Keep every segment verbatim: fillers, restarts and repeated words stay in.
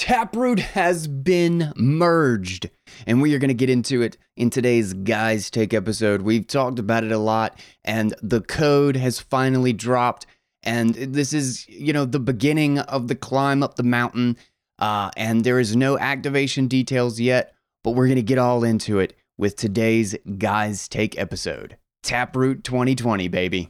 Taproot has been merged, and we are going to get into it in today's Guys Take episode. We've talked about it a lot, and the code has finally dropped, and this is, you know, the beginning of the climb up the mountain, uh, and there is no activation details yet, but we're going to get all into it with today's Guys Take episode. Taproot twenty twenty, baby.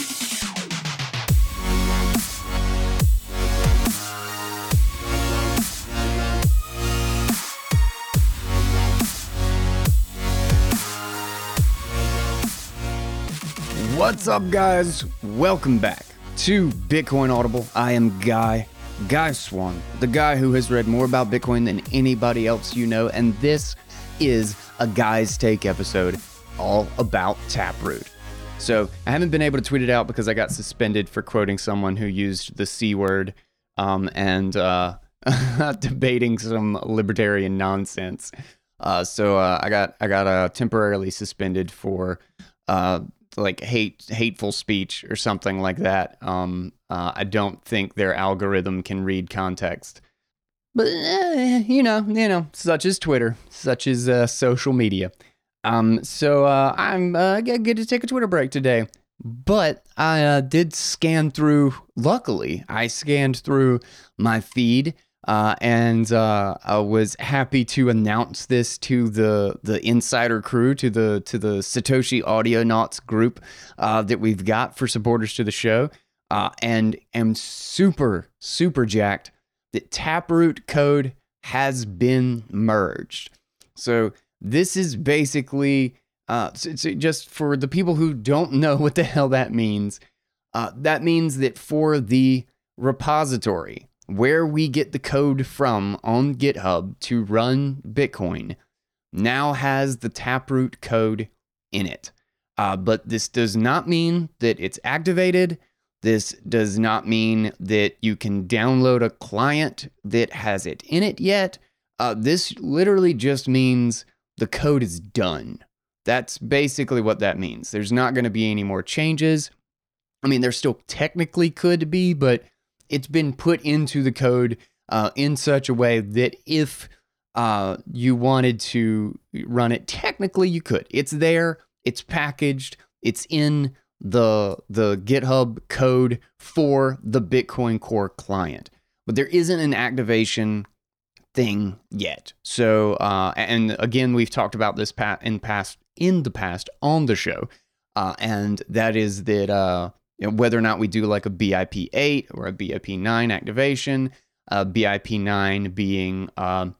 What's up, guys? Welcome back to Bitcoin Audible. I am Guy, Guy Swan, the guy who has read more about Bitcoin than anybody else you know, and this is a Guys Take episode all about Taproot. So I haven't been able to tweet it out because I got suspended for quoting someone who used the C word um, and uh, debating some libertarian nonsense. Uh, so uh, I got I got uh, temporarily suspended for uh, like hate hateful speech or something like that. Um, uh, I don't think their algorithm can read context, but eh, you know, you know, such is Twitter, such is uh, social media. Um, so uh, I'm uh, get to take a Twitter break today, but I uh, did scan through. Luckily, I scanned through my feed. Uh, and uh, I was happy to announce this to the the insider crew, to the to the Satoshi Audionauts group uh, that we've got for supporters to the show, uh, and am super super jacked that Taproot code has been merged. So this is basically uh, so, so just for the people who don't know what the hell that means. Uh, that means that for the repository where we get the code from on GitHub to run Bitcoin now has the Taproot code in it. Uh, but this does not mean that it's activated. This does not mean that you can download a client that has it in it yet. Uh, this literally just means the code is done. That's basically what that means. There's not going to be any more changes. I mean, there still technically could be, but it's been put into the code uh, in such a way that if uh, you wanted to run it, technically you could. It's there, it's packaged, it's in the the GitHub code for the Bitcoin Core client. But there isn't an activation thing yet. So, uh, and again, we've talked about this in past in the past on the show, uh, and that is that. Uh, You know, whether or not we do like a B I P eight or a B I P nine activation, uh, B I P nine being um,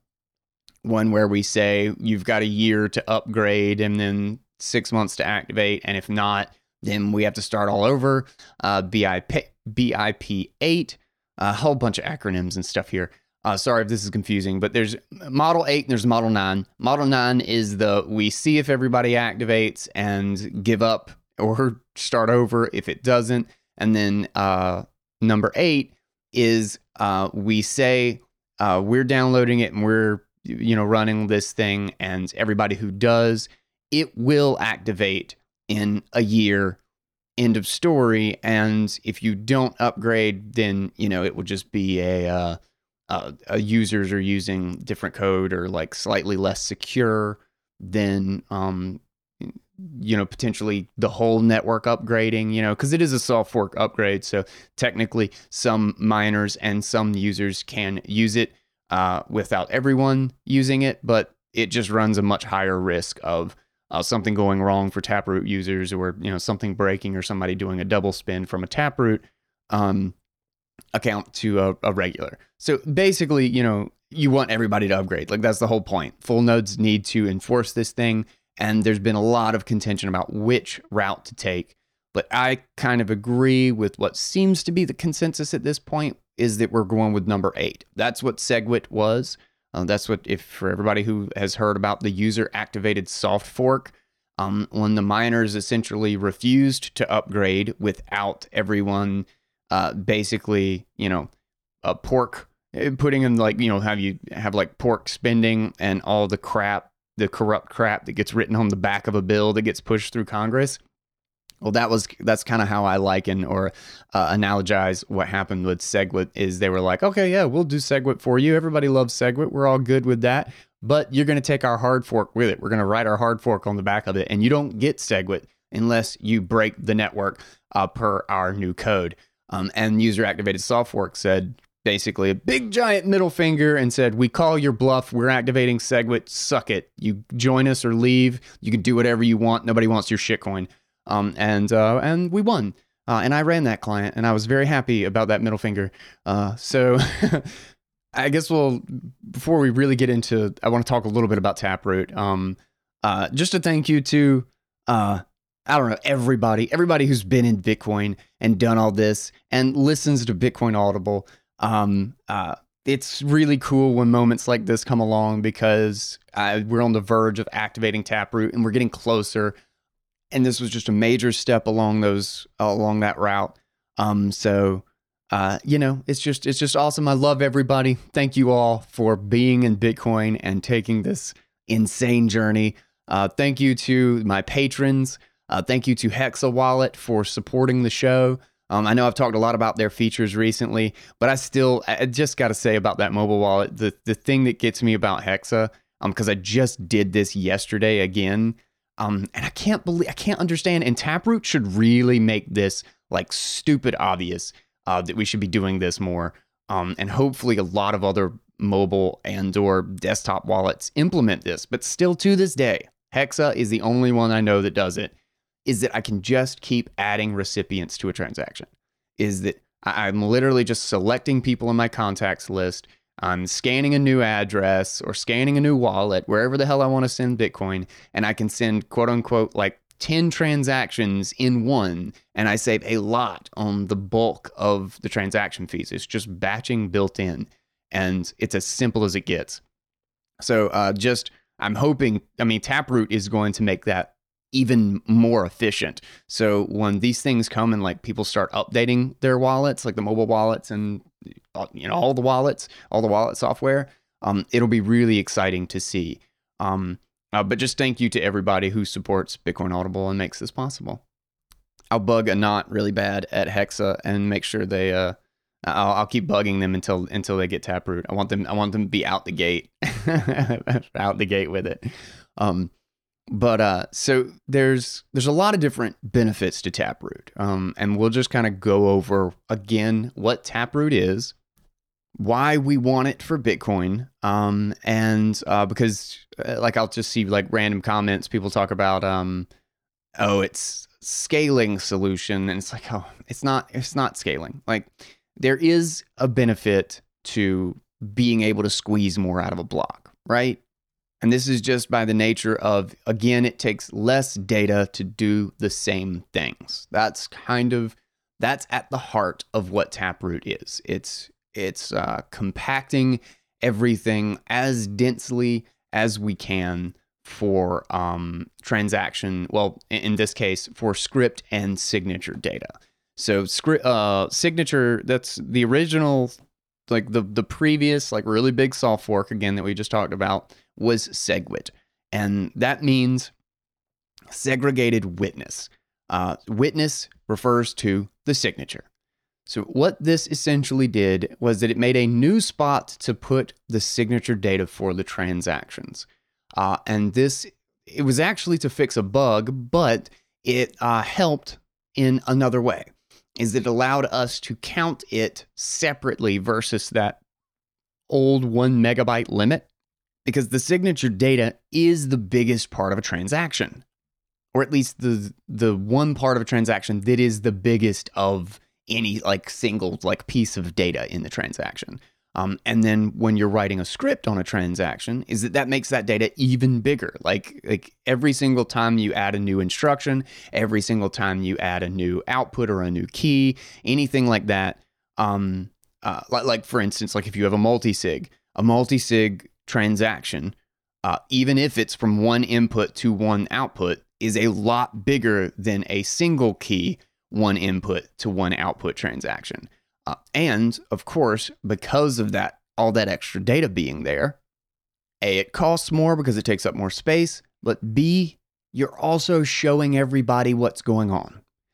one where we say you've got a year to upgrade and then six months to activate. And if not, then we have to start all over. Uh, B I P, B I P eight, a whole bunch of acronyms and stuff here. Uh, sorry if this is confusing, but there's Model eight and there's Model nine. Model nine is the we see if everybody activates and give up or start over if it doesn't. And then uh, number eight is uh, we say uh, we're downloading it and we're you know running this thing, and everybody who does, it will activate in a year. End of story. And if you don't upgrade, then you know it will just be a uh, uh, a users are using different code or like slightly less secure than um, you know, potentially the whole network upgrading, you know, because it is a soft fork upgrade. So technically some miners and some users can use it uh, without everyone using it, but it just runs a much higher risk of uh, something going wrong for Taproot users, or, you know, something breaking or somebody doing a double spin from a Taproot um, account to a, a regular. So basically, you know, you want everybody to upgrade. Like that's the whole point. Full nodes need to enforce this thing. And there's been a lot of contention about which route to take. But I kind of agree with what seems to be the consensus at this point, is that we're going with number eight. That's what SegWit was. Uh, that's what, if for everybody who has heard about the user activated soft fork, um, when the miners essentially refused to upgrade without everyone uh, basically, you know, a pork, putting in like, you know, have you have like pork spending and all the crap, the corrupt crap that gets written on the back of a bill that gets pushed through Congress. Well, that was that's kind of how I liken or uh, analogize what happened with SegWit is they were like, okay, yeah, we'll do SegWit for you. Everybody loves SegWit. We're all good with that. But you're going to take our hard fork with it. We're going to write our hard fork on the back of it. And you don't get SegWit unless you break the network uh, per our new code. Um, and user activated softfork said basically a big giant middle finger and said, we call your bluff. We're activating SegWit. Suck it. You join us or leave. You can do whatever you want. Nobody wants your shitcoin. Um, and uh, and we won. Uh, and I ran that client, and I was very happy about that middle finger. Uh, so I guess we'll, before we really get into, I want to talk a little bit about Taproot. Um, uh, just a thank you to, uh, I don't know, everybody, everybody who's been in Bitcoin and done all this and listens to Bitcoin Audible. Um, uh, it's really cool when moments like this come along because uh, we're on the verge of activating Taproot and we're getting closer. And this was just a major step along those uh, along that route. Um, so, uh, you know, it's just it's just awesome. I love everybody. Thank you all for being in Bitcoin and taking this insane journey. Uh, thank you to my patrons. Uh, thank you to Hexa Wallet for supporting the show. Um, I know I've talked a lot about their features recently, but I still I just got to say about that mobile wallet, the the thing that gets me about Hexa, um, because I just did this yesterday again. Um, and I can't believe, I can't understand, and Taproot should really make this like stupid obvious uh, that we should be doing this more. Um, and hopefully a lot of other mobile and or desktop wallets implement this, but still to this day, Hexa is the only one I know that does it, is that I can just keep adding recipients to a transaction. Is that I'm literally just selecting people in my contacts list. I'm scanning a new address or scanning a new wallet, wherever the hell I want to send Bitcoin, and I can send quote unquote like ten transactions in one, and I save a lot on the bulk of the transaction fees. It's just batching built in, and it's as simple as it gets. So uh, just, I'm hoping, I mean, Taproot is going to make that even more efficient. So when these things come and like people start updating their wallets, like the mobile wallets and you know all the wallets, all the wallet software, um, it'll be really exciting to see. Um, uh, but just thank you to everybody who supports Bitcoin Audible and makes this possible. I'll bug a knot really bad at Hexa and make sure they. Uh, I'll, I'll keep bugging them until until they get Taproot. I want them. I want them to be out the gate, out the gate with it. Um, But uh, so there's there's a lot of different benefits to Taproot, um, and we'll just kind of go over again what Taproot is, why we want it for Bitcoin, um, and uh, because uh, like I'll just see like random comments, people talk about, um, oh, it's scaling solution, and it's like, oh, it's not it's not scaling. Like there is a benefit to being able to squeeze more out of a block, right? And this is just by the nature of, again, it takes less data to do the same things. That's kind of, that's at the heart of what Taproot is. It's, it's uh, compacting everything as densely as we can for um, transaction, well, in this case, for script and signature data. So script, uh, signature, that's the original, like the, the previous, like really big soft fork, again, that we just talked about, was SegWit. And that means segregated witness. Uh, witness refers to the signature. So what this essentially did was that it made a new spot to put the signature data for the transactions. Uh, and this, it was actually to fix a bug, but it uh, helped in another way, is it allowed us to count it separately versus that old one megabyte limit. Because the signature data is the biggest part of a transaction, or at least the the one part of a transaction that is the biggest of any like single like piece of data in the transaction. Um, and then when you're writing a script on a transaction, is that that makes that data even bigger. Like like every single time you add a new instruction, every single time you add a new output or a new key, anything like that. Um, uh, like like for instance, like if you have a multi-sig, a multi-sig transaction, uh, even if it's from one input to one output, is a lot bigger than a single key, one input to one output transaction. Uh, and of course, because of that, all that extra data being there, A, it costs more because it takes up more space, but B, you're also showing everybody what's going on.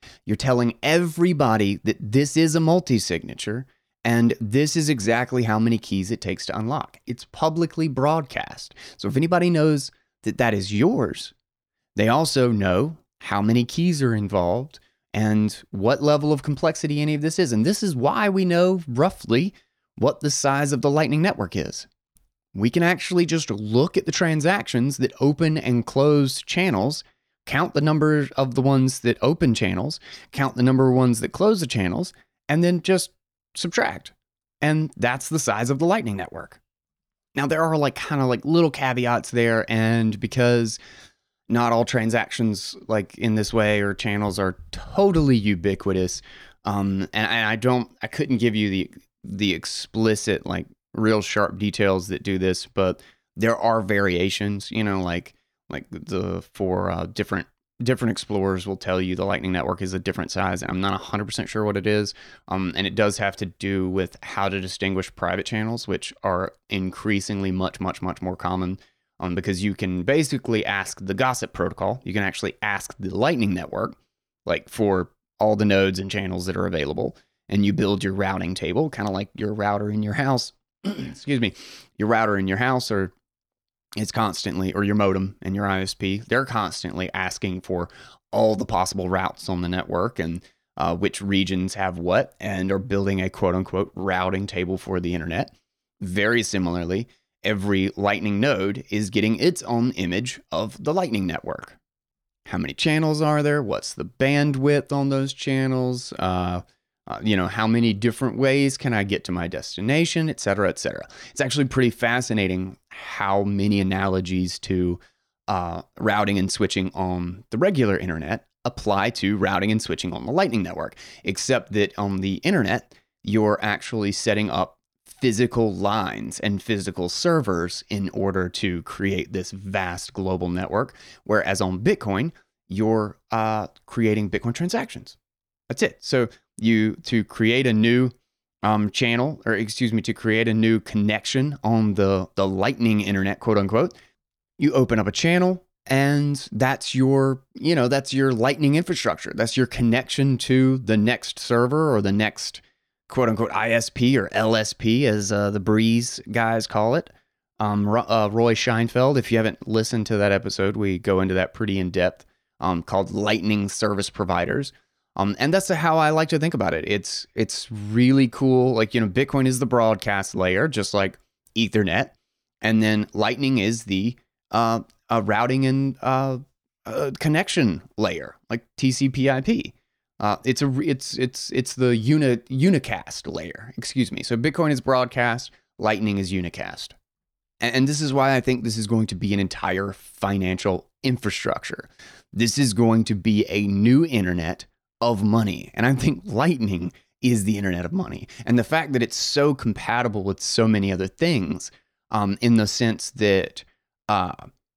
You're telling everybody that this is a multi-signature and this is exactly how many keys it takes to unlock. It's publicly broadcast. So if anybody knows that that is yours, they also know how many keys are involved and what level of complexity any of this is. And this is why we know roughly what the size of the Lightning Network is. We can actually just look at the transactions that open and close channels, count the number of the ones that open channels, count the number of ones that close the channels, and then just subtract. And that's the size of the Lightning Network. Now, there are like kind of like little caveats there, and because not all transactions like in this way or channels are totally ubiquitous, um, and, and I don't, I couldn't give you the the explicit like real sharp details that do this, but there are variations. You know, like like the for uh, different different explorers will tell you the Lightning Network is a different size. I'm not one hundred percent sure what it is, um, and it does have to do with how to distinguish private channels, which are increasingly much much much more common. Um, because you can basically ask the Gossip Protocol. You can actually ask the Lightning Network, like for all the nodes and channels that are available, and you build your routing table, kind of like your router in your house. Excuse me, your router in your house, or it's constantly, or your modem and your I S P. They're constantly asking for all the possible routes on the network and uh, which regions have what, and are building a quote unquote routing table for the internet. Very similarly, every Lightning node is getting its own image of the Lightning Network. How many channels are there? What's the bandwidth on those channels? Uh, uh, you know, how many different ways can I get to my destination, et cetera, et cetera. It's actually pretty fascinating how many analogies to uh, routing and switching on the regular internet apply to routing and switching on the Lightning Network, except that on the internet, you're actually setting up physical lines and physical servers in order to create this vast global network. Whereas on Bitcoin, you're uh, creating Bitcoin transactions. That's it. So you, to create a new um, channel, or excuse me, to create a new connection on the, the Lightning internet, quote unquote, you open up a channel, and that's your, you know, that's your Lightning infrastructure. That's your connection to the next server or the next quote unquote I S P or L S P, as uh, the Breeze guys call it. Um, uh, Roy Scheinfeld, if you haven't listened to that episode, we go into that pretty in depth, um, called Lightning Service Providers. Um, and that's how I like to think about it. It's it's really cool. Like, you know, Bitcoin is the broadcast layer, just like Ethernet, and then Lightning is the uh, uh, routing and uh, uh, connection layer, like T C P/I P. Uh, it's a it's it's it's the uni, unicast layer. Excuse me. So Bitcoin is broadcast, Lightning is unicast, and, and this is why I think this is going to be an entire financial infrastructure. This is going to be a new internet of money, and I think Lightning is the internet of money. And the fact that it's so compatible with so many other things, um, in the sense that uh,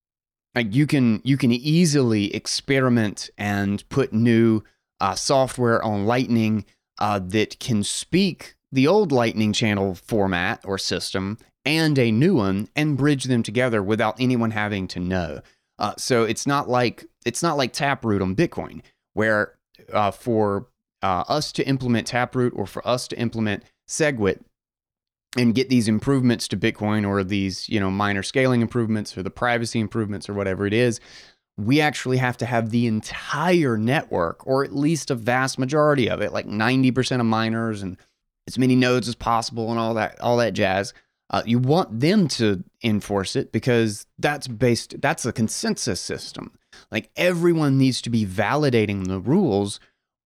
like you can you can easily experiment and put new Uh, software on Lightning uh, that can speak the old Lightning channel format or system and a new one and bridge them together without anyone having to know. Uh, so it's not like it's not like Taproot on Bitcoin, where uh, for uh, us to implement Taproot or for us to implement SegWit and get these improvements to Bitcoin, or these, you know, minor scaling improvements or the privacy improvements or whatever it is, we actually have to have the entire network, or at least a vast majority of it, like ninety percent of miners and as many nodes as possible and all that, all that jazz. Uh, you want them to enforce it because that's based, that's a consensus system. Like, everyone needs to be validating the rules,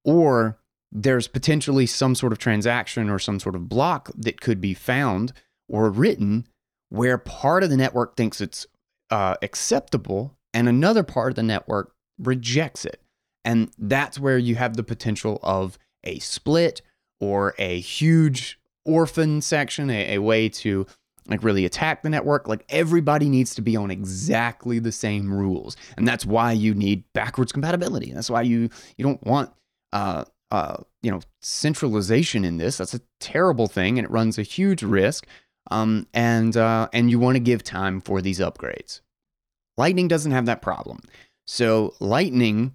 or there's potentially some sort of transaction or some sort of block that could be found or written where part of the network thinks it's uh, acceptable and another part of the network rejects it. And that's where you have the potential of a split or a huge orphan section, a, a way to like really attack the network. Like, everybody needs to be on exactly the same rules. And that's why you need backwards compatibility. That's why you, you don't want, uh, uh, you know, centralization in this. That's a terrible thing, and it runs a huge risk. Um, and, uh, and you want to give time for these upgrades. Lightning doesn't have that problem. So Lightning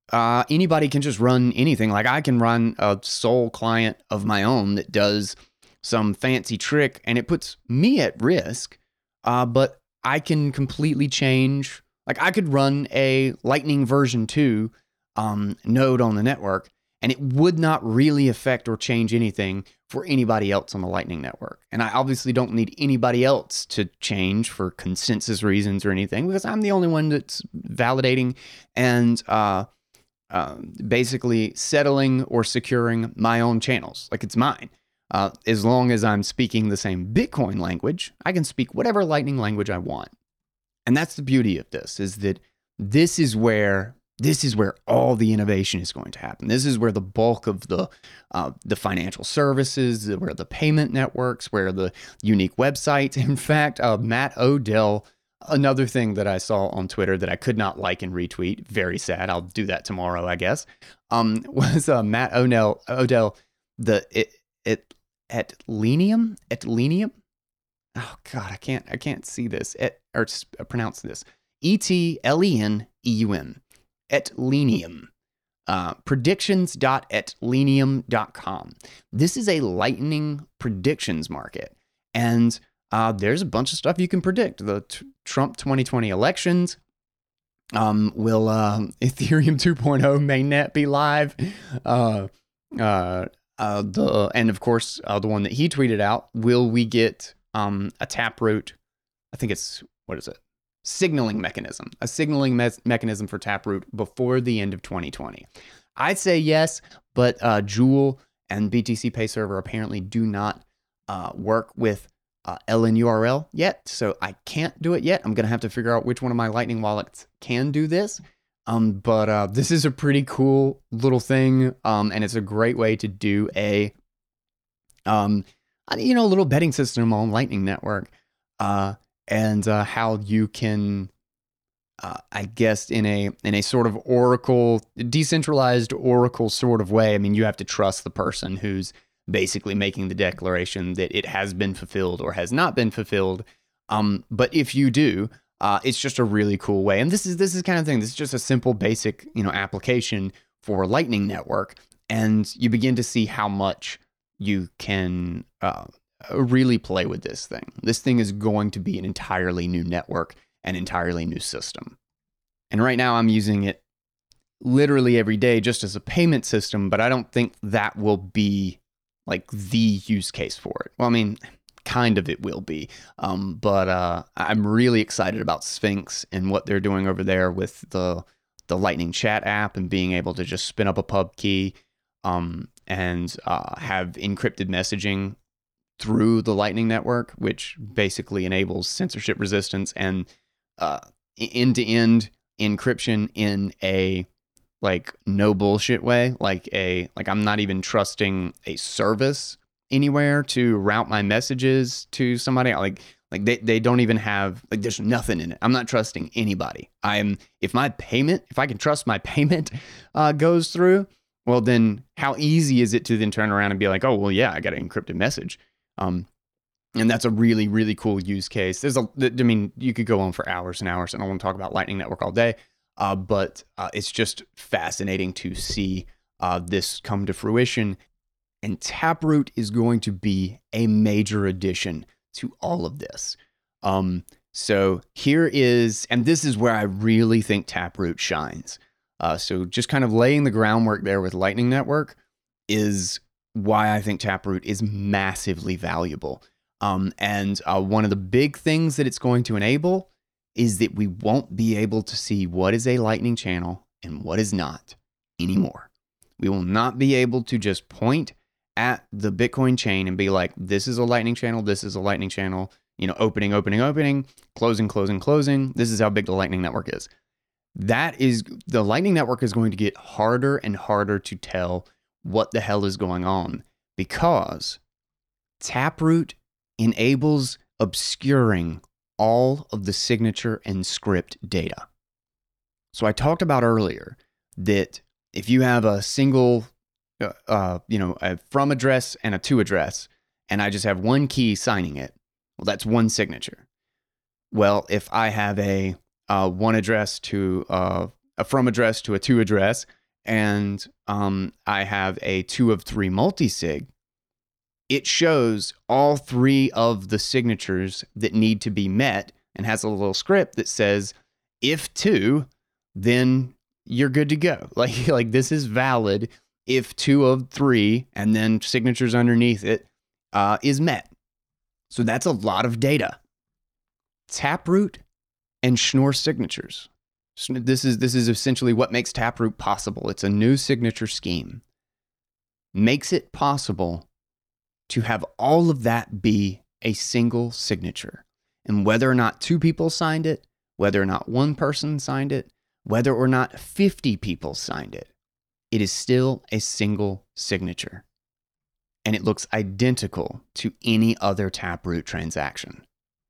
uh, anybody can just run anything. Like I can run a sole client of my own that does some fancy trick and it puts me at risk, uh, but I can completely change. Like I could run a Lightning version two um, node on the network and it would not really affect or change anything for anybody else on the Lightning Network. And I obviously don't need anybody else to change for consensus reasons or anything because I'm the only one that's validating and uh, uh, basically settling or securing my own channels. Like it's mine. Uh, as long as I'm speaking the same Bitcoin language, I can speak whatever Lightning language I want. And that's the beauty of this, is that this is where this is where all the innovation is going to happen. This is where the bulk of the uh, the financial services, where the payment networks, where the unique websites. In fact, uh, Matt Odell, another thing that I saw on Twitter that I could not like and retweet, very sad. I'll do that tomorrow, I guess. Um, was uh, Matt Odell Odell the it it Etlenium Etlenium. Oh God, I can't I can't see this et, or pronounce this. E T L E N E U M. Etlenium. Uh, predictions dot etlenium dot com. This is a Lightning predictions market. And uh, there's a bunch of stuff you can predict. The t- Trump twenty twenty elections. Um, will uh, Ethereum two point oh mainnet be live? Uh, uh, uh, the And of course, uh, the one that he tweeted out, will we get um, a Taproot? I think it's, what is it? Signaling mechanism, a signaling me- mechanism for Taproot before the end of twenty twenty. I'd say yes, but uh, Joule and B T C Pay Server apparently do not uh, work with uh, L N U R L yet, so I can't do it yet. I'm going to have to figure out which one of my Lightning wallets can do this. Um, but uh, this is a pretty cool little thing, um, and it's a great way to do a, um, you know, little betting system on Lightning Network. Uh, and uh, how you can, uh, I guess, in a in a sort of Oracle, decentralized Oracle sort of way. I mean, you have to trust the person who's basically making the declaration that it has been fulfilled or has not been fulfilled. Um, but if you do, uh, it's just a really cool way. And this is this is kind of thing. This is just a simple, basic, you know, application for Lightning Network, and you begin to see how much you can. Uh, really play with this thing. This thing is going to be an entirely new network, an entirely new system. And right now I'm using it literally every day just as a payment system, but I don't think that will be like the use case for it. Well, I mean, kind of it will be. Um, but uh, I'm really excited about Sphinx and what they're doing over there with the the Lightning Chat app and being able to just spin up a pub key um, and uh, have encrypted messaging through the Lightning Network, which basically enables censorship resistance and uh, end-to-end encryption in a like no bullshit way. Like a like I'm not even trusting a service anywhere to route my messages to somebody. Like like they, they don't even have like there's nothing in it. I'm not trusting anybody. I'm if my payment if I can trust my payment uh, goes through, well then how easy is it to then turn around and be like, oh well yeah I got an encrypted message. Um, and that's a really, really cool use case. There's a, I mean, you could go on for hours and hours, and I want to talk about Lightning Network all day, uh, but uh, it's just fascinating to see uh, this come to fruition. And Taproot is going to be a major addition to all of this. Um, so here is, and this is where I really think Taproot shines. Uh, so just kind of laying the groundwork there with Lightning Network is why I think Taproot is massively valuable. Um, and uh, one of the big things that it's going to enable is that we won't be able to see what is a Lightning channel and what is not anymore. We will not be able to just point at the Bitcoin chain and be like, this is a Lightning channel, this is a Lightning channel, you know, opening, opening, opening, closing, closing, closing. This is how big the Lightning Network is. That is, the Lightning Network is going to get harder and harder to tell what the hell is going on, because Taproot enables obscuring all of the signature and script data. So I talked about earlier that if you have a single, uh, uh, you know, a from address and a to address, and I just have one key signing it, well, that's one signature. Well, if I have a uh, one address to uh, a from address to a to address, and um, I have a two of three multisig, it shows all three of the signatures that need to be met and has a little script that says, if two, then you're good to go. Like, like this is valid if two of three and then signatures underneath it uh, is met. So that's a lot of data. Taproot and Schnorr signatures. This is, this is essentially what makes Taproot possible. It's a new signature scheme. Makes it possible to have all of that be a single signature. And whether or not two people signed it, whether or not one person signed it, whether or not fifty people signed it, it is still a single signature. And it looks identical to any other Taproot transaction.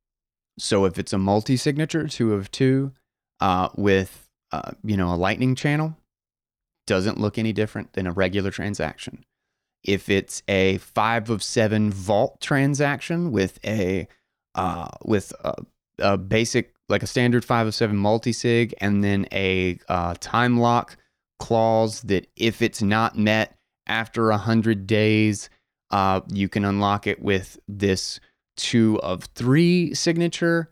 So if it's a multi-signature, two of two, uh, with uh, you know a Lightning channel, doesn't look any different than a regular transaction. If it's a five of seven vault transaction with a uh, with a, a basic, like a standard five of seven multisig, and then a uh, time lock clause that if it's not met after a hundred days, uh, you can unlock it with this two of three signature.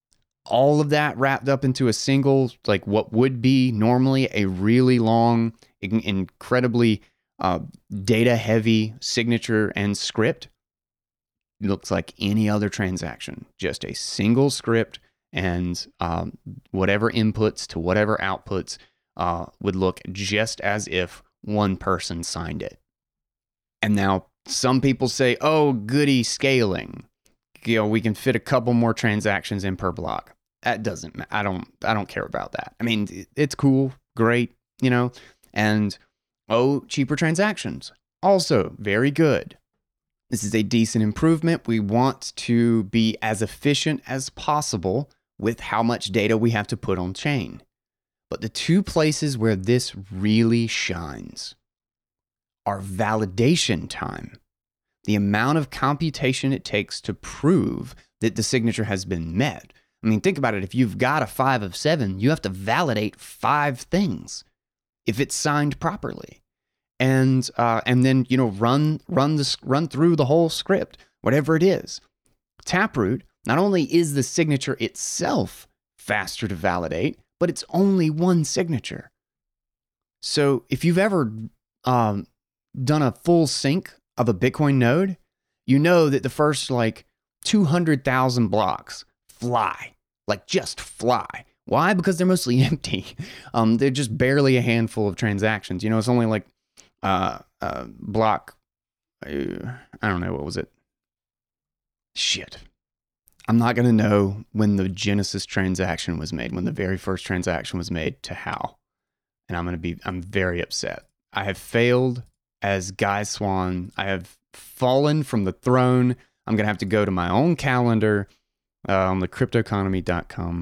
All of that wrapped up into a single, like what would be normally a really long, in- incredibly uh, data-heavy signature and script. It looks like any other transaction, just a single script, and um, whatever inputs to whatever outputs uh, would look just as if one person signed it. And now some people say, oh, goody, scaling. You know, we can fit a couple more transactions in per block. That doesn't, I don't, I don't care about that. I mean, it's cool, great, you know, and oh, cheaper transactions. Also very good. This is a decent improvement. We want to be as efficient as possible with how much data we have to put on chain. But the two places where this really shines are validation time. The amount of computation it takes to prove that the signature has been met. I mean, think about it. If you've got a five of seven, you have to validate five things if it's signed properly. And uh, and then, you know, run run this run through the whole script, whatever it is. Taproot, not only is the signature itself faster to validate, but it's only one signature. So if you've ever um, done a full sync of a Bitcoin node, you know that the first like two hundred thousand blocks fly, like just fly. Why? Because they're mostly empty. Um, they're just barely a handful of transactions. You know, it's only like uh, uh, block, uh, I don't know, what was it? Shit. I'm not going to know when the Genesis transaction was made, when the very first transaction was made to how. And I'm going to be, I'm very upset. I have failed as Guy Swan. I have fallen from the throne. I'm going to have to go to my own calendar uh, on the crypto economy dot com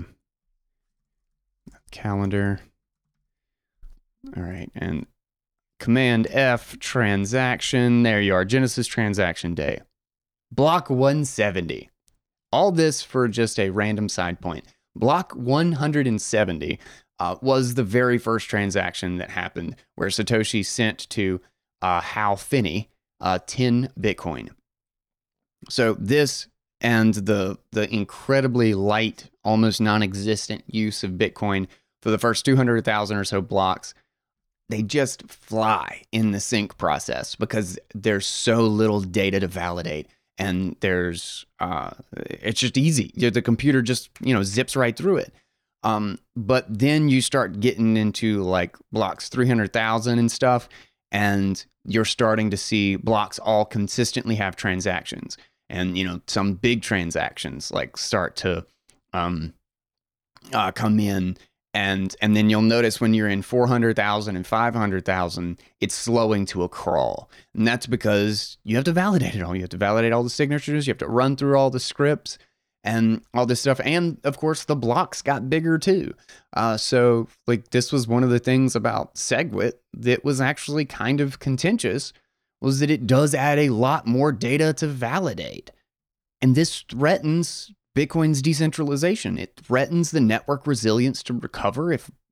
calendar. All right. And Command F transaction. There you are. Genesis transaction day. Block one seventy. All this for just a random side point. Block one hundred seventy uh, was the very first transaction that happened where Satoshi sent to uh, Hal Finney uh, ten Bitcoin. So this and the the incredibly light, almost non-existent use of Bitcoin for the first two hundred thousand or so blocks, they just fly in the sync process because there's so little data to validate. And there's, uh, it's just easy. The computer just, you know, zips right through it. Um, but then you start getting into like blocks three hundred thousand and stuff, and you're starting to see blocks all consistently have transactions. And, you know, some big transactions like start to um, uh, come in. And and then you'll notice when you're in four hundred thousand and five hundred thousand, it's slowing to a crawl. And that's because you have to validate it all. You have to validate all the signatures. You have to run through all the scripts and all this stuff. And of course, the blocks got bigger too. Uh, so like this was one of the things about SegWit that was actually kind of contentious, was that it does add a lot more data to validate. And this threatens Bitcoin's decentralization. It threatens the network resilience to recover if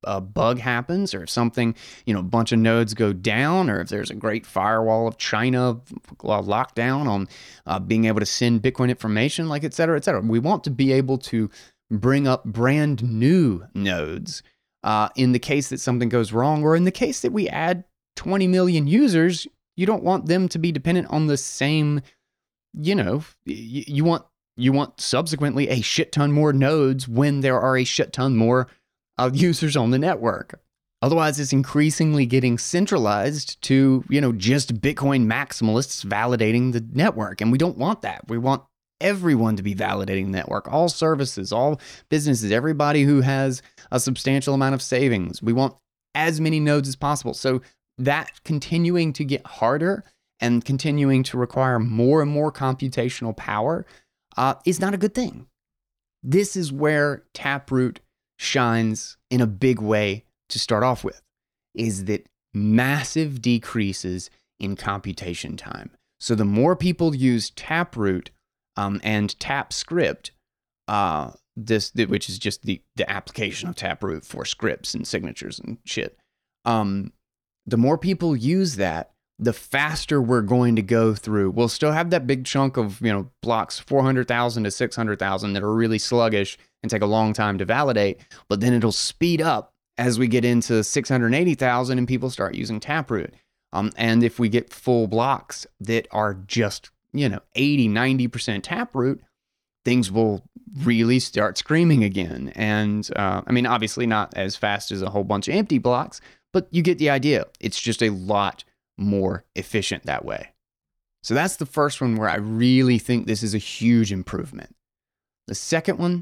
a bug happens, or if something, you know, a bunch of nodes go down, or if there's a great firewall of China uh, lockdown on uh, being able to send Bitcoin information, like et cetera, et cetera. We want to be able to bring up brand new nodes uh, in the case that something goes wrong, or in the case that we add twenty million users. You don't want them to be dependent on the same, you know, you, you want you want subsequently a shit ton more nodes when there are a shit ton more uh, users on the network. Otherwise, it's increasingly getting centralized to, you know, just Bitcoin maximalists validating the network. And we don't want that. We want everyone to be validating the network, all services, all businesses, everybody who has a substantial amount of savings. We want as many nodes as possible. So that continuing to get harder and continuing to require more and more computational power uh, is not a good thing. This is where Taproot shines in a big way to start off with, is that massive decreases in computation time. So the more people use Taproot um, and TapScript, uh, this which is just the, the application of Taproot for scripts and signatures and shit, um, the more people use that, the faster we're going to go through. We'll still have that big chunk of, you know, blocks, four hundred thousand to six hundred thousand, that are really sluggish and take a long time to validate, but then it'll speed up as we get into six hundred eighty thousand and people start using Taproot. Um, and if we get full blocks that are just, you know, eighty, ninety percent Taproot, things will really start screaming again. And uh, I mean, obviously not as fast as a whole bunch of empty blocks, but you get the idea. It's just a lot more efficient that way. So that's the first one where I really think this is a huge improvement. The second one,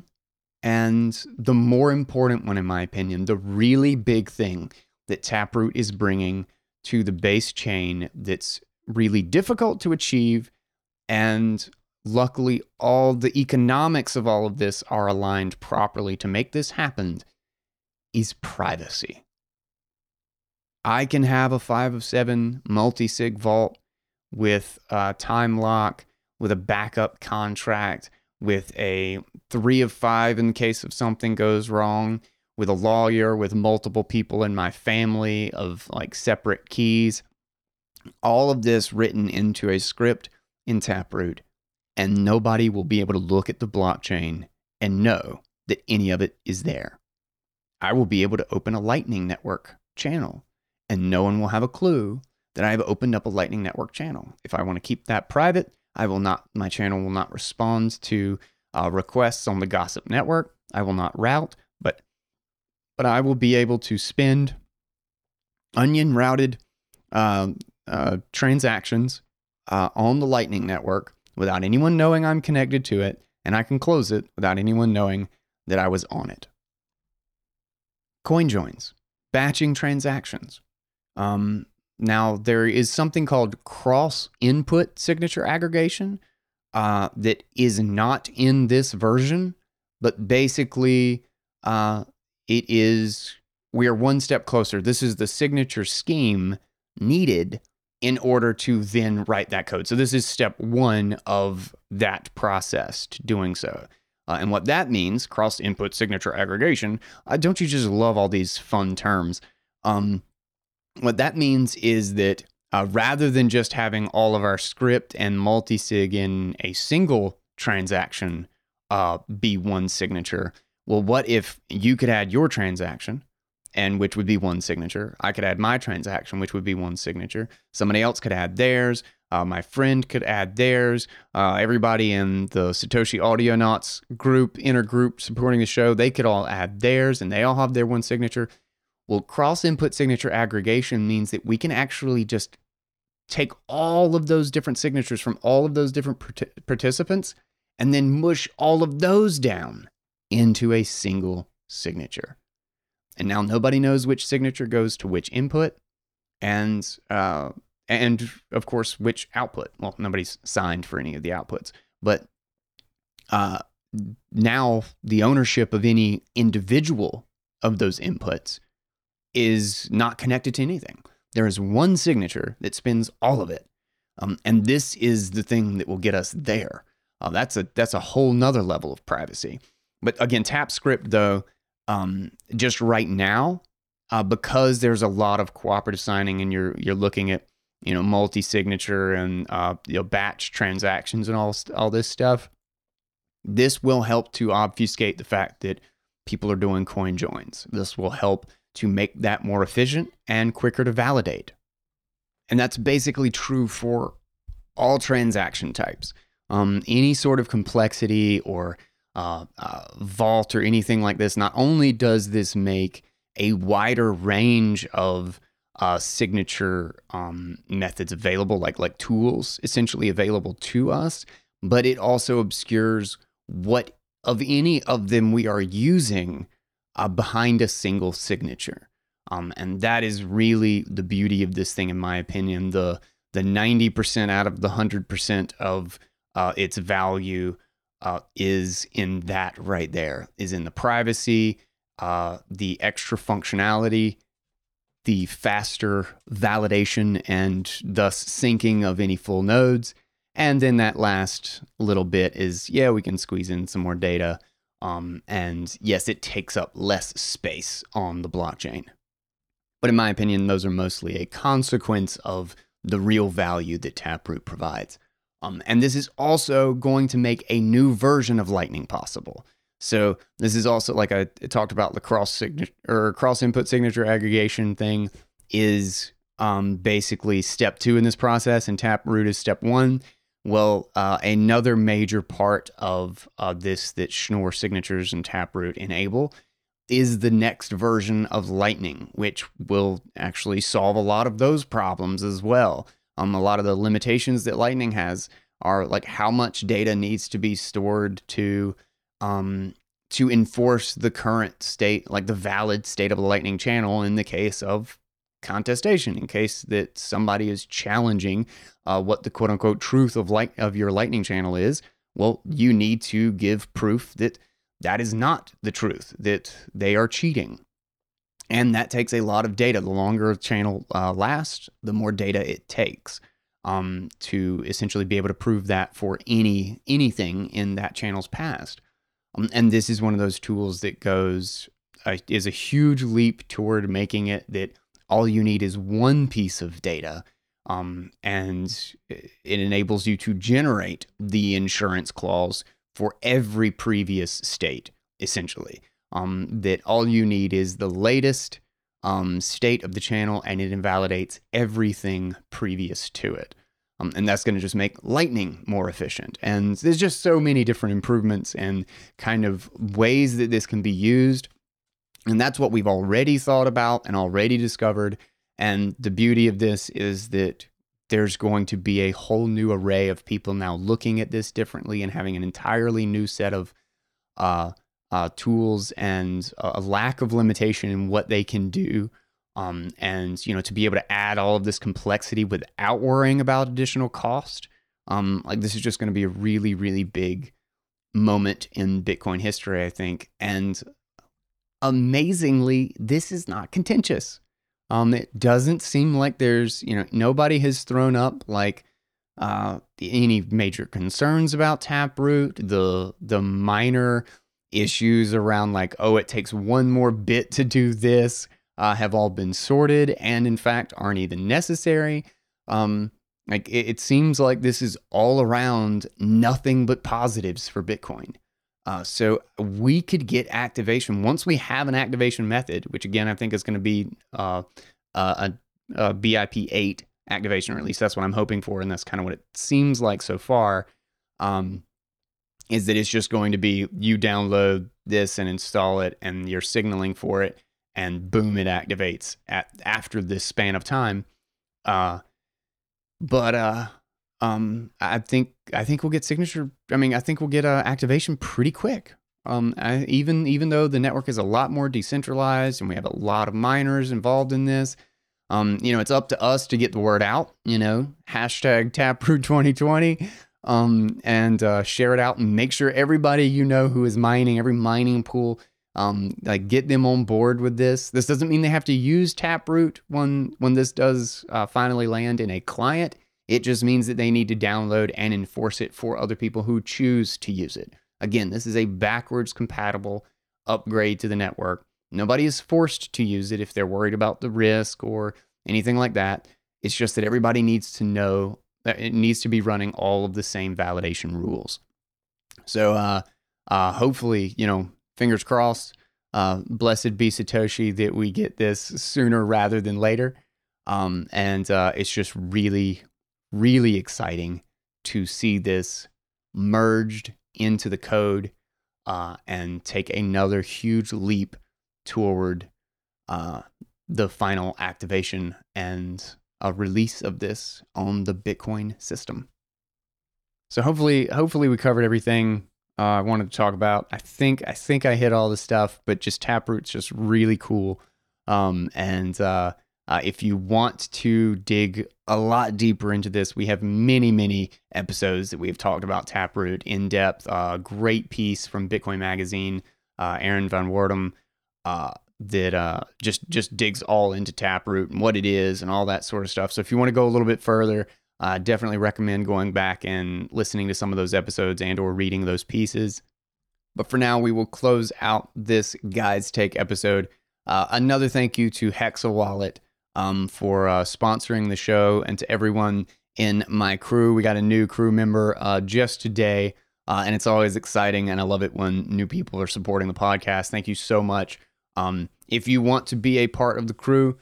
and the more important one in my opinion, the really big thing that Taproot is bringing to the base chain that's really difficult to achieve, and luckily all the economics of all of this are aligned properly to make this happen, is privacy. I can have a five of seven multi-sig vault with a time lock, with a backup contract, with a three of five in case if something goes wrong, with a lawyer, with multiple people in my family of like separate keys. All of this written into a script in Taproot, and nobody will be able to look at the blockchain and know that any of it is there. I will be able to open a Lightning Network channel, and no one will have a clue that I have opened up a Lightning Network channel. If I want to keep that private, I will not, my channel will not respond to uh, requests on the Gossip Network. I will not route, but but I will be able to spend onion routed uh, uh, transactions uh, on the Lightning Network without anyone knowing I'm connected to it, and I can close it without anyone knowing that I was on it. Coin joins, batching transactions. Um, now, there is something called cross-input signature aggregation uh, that is not in this version, but basically uh, it is, we are one step closer. This is the signature scheme needed in order to then write that code. So this is step one of that process to doing so. Uh, and what that means, cross-input signature aggregation, uh, don't you just love all these fun terms? Um, what that means is that uh, rather than just having all of our script and multi-sig in a single transaction uh, be one signature, well, what if you could add your transaction, and which would be one signature? I could add my transaction, which would be one signature. Somebody else could add theirs. Uh, my friend could add theirs. Uh, everybody in the Satoshi Audionauts group, intergroup supporting the show, they could all add theirs, and they all have their one signature. Well, cross-input signature aggregation means that we can actually just take all of those different signatures from all of those different part- participants and then mush all of those down into a single signature. And now nobody knows which signature goes to which input, and uh, and of course which output. Well, nobody's signed for any of the outputs, but uh, now the ownership of any individual of those inputs is not connected to anything. There is one signature that spins all of it, um, and this is the thing that will get us there. Uh, that's a that's a whole nother level of privacy. But again, TapScript though. Um, just right now, uh, because there's a lot of cooperative signing, and you're you're looking at you know multi-signature and uh, you know batch transactions and all all this stuff. This will help to obfuscate the fact that people are doing coin joins. This will help to make that more efficient and quicker to validate. And that's basically true for all transaction types. Um, any sort of complexity or uh, uh, vault or anything like this, not only does this make a wider range of uh, signature um, methods available, like like tools essentially available to us, but it also obscures what of any of them we are using uh, behind a single signature. Um, and that is really the beauty of this thing, in my opinion. The the ninety percent out of the one hundred percent of uh, its value uh, is in that right there, is in the privacy, uh, the extra functionality, the faster validation and thus syncing of any full nodes. And then that last little bit is, yeah, we can squeeze in some more data. Um, and yes, it takes up less space on the blockchain. But in my opinion, those are mostly a consequence of the real value that Taproot provides. Um, and this is also going to make a new version of Lightning possible. So this is also, like I talked about, the cross signature or cross input signature aggregation thing is um, basically step two in this process, and Taproot is step one. Well, uh, another major part of uh, this that Schnorr signatures and Taproot enable is the next version of Lightning, which will actually solve a lot of those problems as well. Um, a lot of the limitations that Lightning has are like how much data needs to be stored to um, to enforce the current state, like the valid state of the Lightning channel in the case of contestation, in case that somebody is challenging uh, what the quote unquote truth of light of your Lightning channel is. Well, you need to give proof that that is not the truth, that they are cheating. And that takes a lot of data. The longer a channel uh, lasts, the more data it takes um, to essentially be able to prove that for any anything in that channel's past. Um, and this is one of those tools that goes, uh, is a huge leap toward making it that all you need is one piece of data. Um, and it enables you to generate the insurance clause for every previous state, essentially. Um, that all you need is the latest um, state of the channel, and it invalidates everything previous to it. Um, and that's going to just make Lightning more efficient. And there's just so many different improvements and kind of ways that this can be used. And that's what we've already thought about and already discovered. And the beauty of this is that there's going to be a whole new array of people now looking at this differently and having an entirely new set of uh, uh, tools and a lack of limitation in what they can do. Um, and, you know, to be able to add all of this complexity without worrying about additional cost. Um, like this is just going to be a really, really big moment in Bitcoin history, I think. And amazingly, this is not contentious. Um, it doesn't seem like there's, you know, nobody has thrown up like uh, any major concerns about Taproot. The the minor issues around like, oh, it takes one more bit to do this, uh, have all been sorted, and in fact aren't even necessary. Um, like it, it seems like this is all around nothing but positives for Bitcoin. Uh, so we could get activation once we have an activation method, which again, I think is going to be uh, uh, a, a B I P eight activation, or at least that's what I'm hoping for. And that's kind of what it seems like so far, um, is that it's just going to be you download this and install it and you're signaling for it and boom, it activates at after this span of time. Uh, but uh, Um, I think I think we'll get signature. I mean, I think we'll get uh, activation pretty quick. Um, I, even even though the network is a lot more decentralized and we have a lot of miners involved in this, um, you know, it's up to us to get the word out. You know, hashtag Taproot twenty twenty, um, and uh, share it out and make sure everybody you know who is mining, every mining pool, um, like get them on board with this. This doesn't mean they have to use Taproot when when this does uh, finally land in a client. It just means that they need to download and enforce it for other people who choose to use it. Again, this is a backwards compatible upgrade to the network Nobody is forced to use it if they're worried about the risk or anything like that. It's just that everybody needs to know that it needs to be running all of the same validation rules. So uh, uh, hopefully, you know, fingers crossed, uh, blessed be Satoshi that we get this sooner rather than later. Um, and uh, it's just really, really exciting to see this merged into the code uh, and take another huge leap toward uh, the final activation and a release of this on the Bitcoin system. So hopefully, hopefully we covered everything uh, I wanted to talk about. I think I think I hit all the stuff, but just Taproot's just really cool. Um, and uh, uh, if you want to dig a lot deeper into this, we have many, many episodes that we've talked about Taproot in depth. Uh, great piece from Bitcoin Magazine, uh, Aaron Van Wardem, uh, that uh, just just digs all into Taproot and what it is and all that sort of stuff. So if you want to go a little bit further, I uh, definitely recommend going back and listening to some of those episodes and or reading those pieces. But for now, we will close out this Guys Take episode. Uh, another thank you to Hexa Wallet um, for uh, sponsoring the show, and to everyone in my crew. We got a new crew member uh, just today, uh, and it's always exciting, and I love it when new people are supporting the podcast. Thank you so much. Um, if you want to be a part of the crew,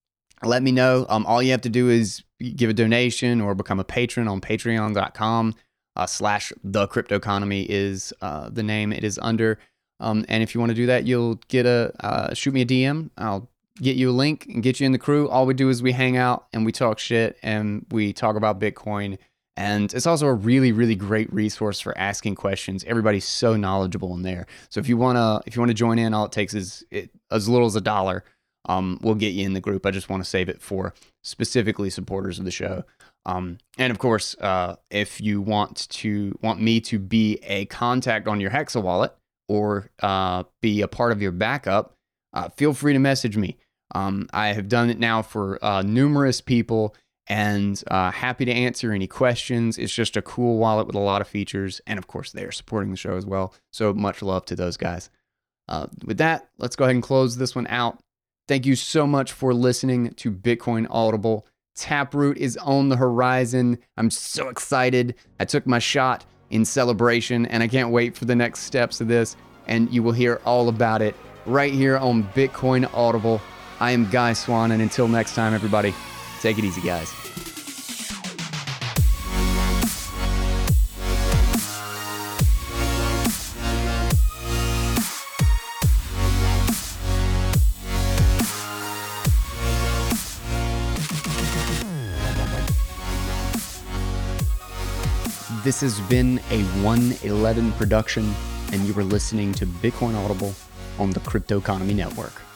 let me know. Um, all you have to do is give a donation or become a patron on patreon dot com uh, slash the crypto economy is uh, the name it is under. Um, and if you want to do that, you'll get a, uh, shoot me a D M. I'll get you a link and get you in the crew. All we do is we hang out and we talk shit and we talk about Bitcoin. And it's also a really, really great resource for asking questions. Everybody's so knowledgeable in there. So if you want to, if you want to join in, all it takes is it, as little as a dollar. Um, we'll get you in the group. I just want to save it for specifically supporters of the show. Um, and of course, uh, if you want to want me to be a contact on your Hexa wallet or uh, be a part of your backup, uh, feel free to message me. Um, I have done it now for uh, numerous people, and uh, happy to answer any questions. It's just a cool wallet with a lot of features, and of course, they're supporting the show as well. So much love to those guys. Uh, with that, let's go ahead and close this one out. Thank you so much for listening to Bitcoin Audible. Taproot is on the horizon. I'm so excited. I took my shot in celebration, and I can't wait for the next steps of this. And you will hear all about it right here on Bitcoin Audible. I am Guy Swan, and until next time, everybody, take it easy, guys. This has been a one eleven production, and you were listening to Bitcoin Audible on the Crypto Economy Network.